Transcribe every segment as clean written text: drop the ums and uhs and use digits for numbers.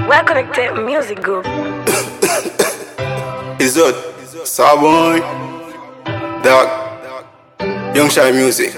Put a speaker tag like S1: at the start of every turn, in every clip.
S1: Well connected music group.
S2: Izot, Starboy, Dark, Young Shy Music.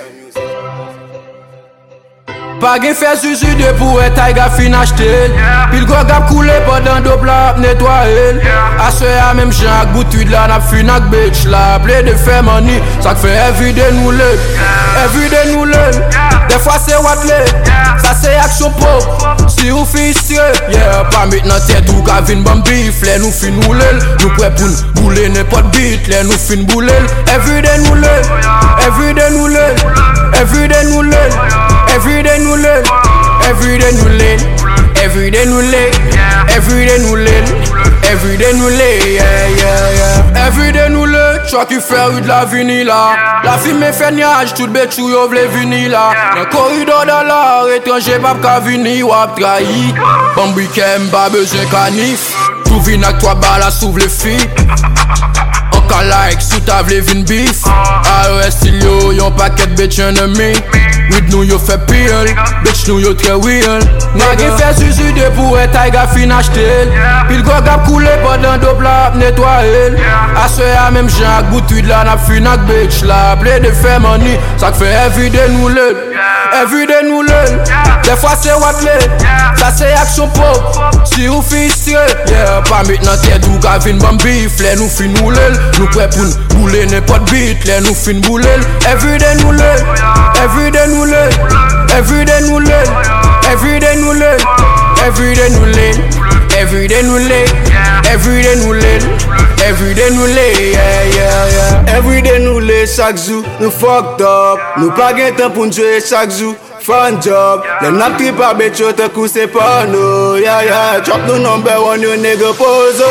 S3: Pa gen fè suicide pou e Taiga fin achetel. Pil gwa gap koule pendant do pla ap netwael. Aswe a même jan ak boutude la nap fin ak bitch la. Ple de fè money, sak fè everyday nou lè. Everyday nou lè. Des fois c'est what lè. Ça c'est action pop. Si ou fi istre, yeah, pa mit nan tèt ou ka vin bam bif. Lè nou fin nou lèl. Nou prè pou boule n'importe bit. Lè nou fin boulel. Everyday nou lè. Everyday nou lè. Everyday nou lè. Everyday nous learn, everyday nous learn, everyday nous learn, everyday nous learn, everyday nous learn, yeah, yeah, yeah. Everyday nous learn, choix qui fait de la vinila. La fille me fait niage, tout bête chou yo vle vinila. Dans corridor dans l'art, étranger pas ka vini ou ap trahi. Bambi kem pas besoin canif. Tout vin ak 3 balles à s'ouvre les filles. Encore like, sous ta vle vin beef. AOS still yo, yon paquet bitch ennemi. With nou yo fè piyel, bitch nou yo tre real. Nage fè suicide pou e Taiga fin achetel. Pil gwa gap koule pendant do pla ap netwael. Aswe a même jan ak boutude la nap fin ak bitch la. Ple de fè money, sak fè everyday nou lèl. Everyday nou lèl. Des fois c'est what lè. Ça c'est action pop. Si ou fi istre, yeah, pa mit nan tèt ou ka vin bam bif. Lè nou fin nou lèl. Nou prè pou boule n'importe bit. Lè nou fin boulel. Everyday nou lèl. Everyday nous learn, everyday nous learn, everyday nous learn, everyday nous learn, everyday nous learn, everyday nous learn, everyday nous learn, yeah, yeah, yeah.
S2: Everyday nous learn chaque jour, nous fucked up. Nous pas gen temps pour nous jouer chaque jour. Fun job, les nap trip a bet yo te kou c'est pas nous, yeah, yeah. Drop nous number 1, you nigga pozo.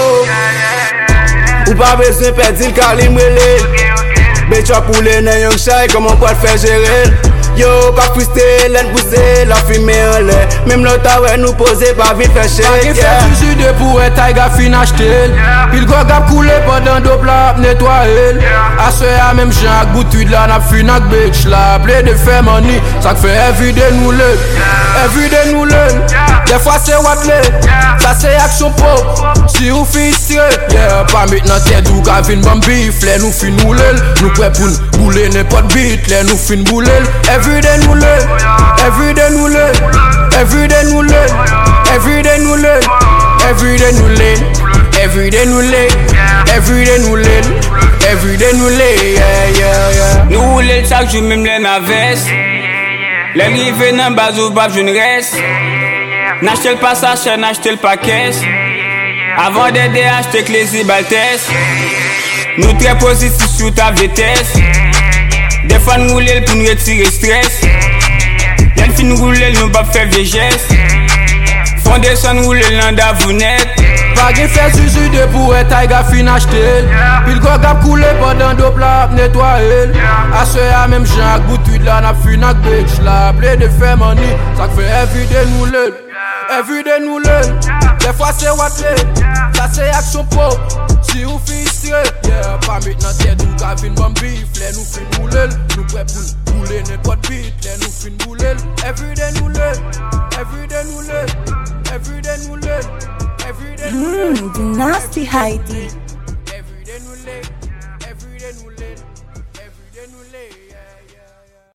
S2: Ou pas besoin perdre le calibre bet yo pour les Young Shy, comment quoi faire gérer? Yo, pas frustré, l'aine poussé, la fumée en l'air. Même l'autre ouais nous poser, pas vite faire shake, yeah.
S3: Fè suicide pou e Taiga fin achetel. Pil gwa gap koule pendant do pla ap netwael. Aswe a même jan ak boutude la nap fin ak bitch la. Ple de fè money, sak fè everyday nou lèl. Everyday nou lèl. Des fois c'est what lè. Ça c'est action pop. Si ou fi istre, yeah, pa mit nan tèt ou ka vin bam bif. Lè nou fin nou lèl. Nou prè pou boule n'importe bit. Lè nou fin boulel. Everyday nous learn, everyday nous learn, everyday nous learn, everyday nous learn, everyday nous learn, everyday nous learn, everyday nous learn, everyday nous learn, yeah, yeah, yeah.
S4: Nous roulons chaque jour même les mauvaises. Les rivés dans bazou bab je ne reste. N'achetez pas ça cher, n'achetez pas caisse. Avant d'aider acheter que les ibaltès. Nous très positifs sur ta vitesse. Des fois nous roulons pour nous retirer stress. Y'en fin nous roulons, nous pas faire viégesse. Fondation nous roulons dans d'avounette.
S3: Pa gen fè suicide pou e Taiga fin achetel. Pil gwa gap koule pendant do pla ap netwael. Aswe a même jan ak boutude la nap fin ak bitch la. Ple de fè money, sak fè everyday nou lèl. Everyday nou lèl. Des fois c'est what lè. Ça c'est action pop. Si ou fi istre, yeah, pa mit nan tèt ou ka vin bam bif. Lè nou fin nou lèl. Nou prè pou boule n'importe bit. Lè nou fin boulel. Everyday nou lèl. Everyday nou lèl. Everyday nou lèl.
S1: The Nasty Heidi.